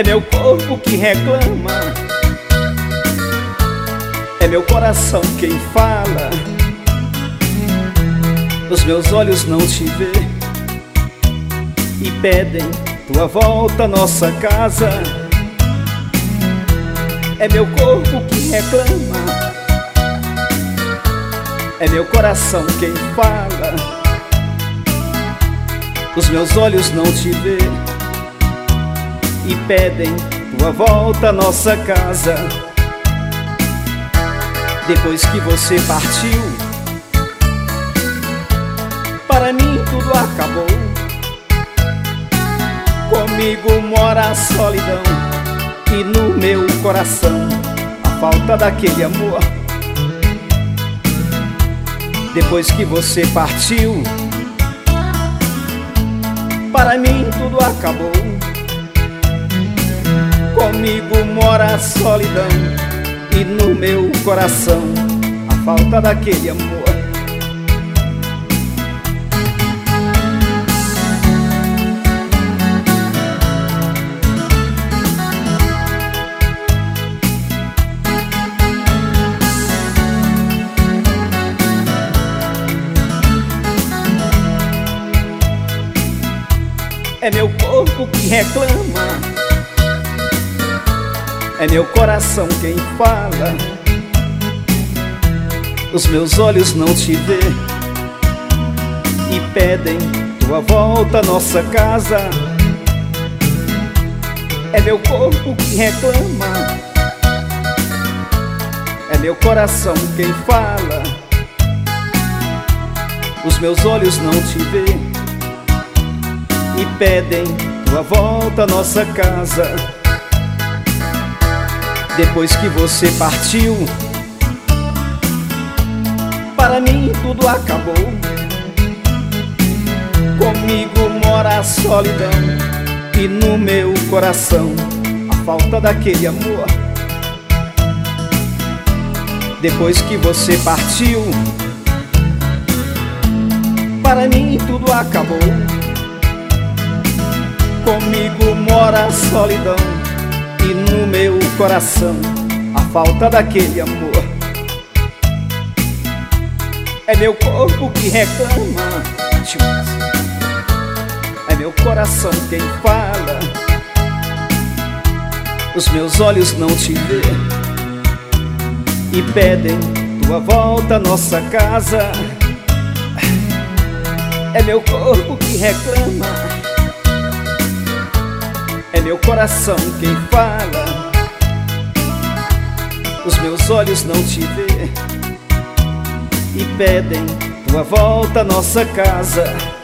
É meu corpo que reclama, é meu coração quem fala. Os meus olhos não te vê e pedem tua volta à nossa casa. É meu corpo que reclama, é meu coração quem fala. Os meus olhos não te vê e pedem tua volta à nossa casa. Depois que você partiu, para mim tudo acabou. Comigo mora a solidão e no meu coração a falta daquele amor. Depois que você partiu, para mim tudo acabou. Comigo mora a solidão e no meu coração a falta daquele amor. É meu corpo que reclama, é meu coração quem fala. Os meus olhos não te vê e pedem tua volta à nossa casa. É meu corpo que reclama, é meu coração quem fala. Os meus olhos não te vê e pedem tua volta à nossa casa. Depois que você partiu, para mim tudo acabou. Comigo mora a solidão e no meu coração a falta daquele amor. Depois que você partiu, para mim tudo acabou. Comigo mora a solidão e no meu coração a falta daquele amor. É meu corpo que reclama, é meu coração quem fala. Os meus olhos não te vê e pedem tua volta à nossa casa. É meu corpo que reclama, é meu coração quem fala. Os meus olhos não te vê e pedem tua volta à nossa casa.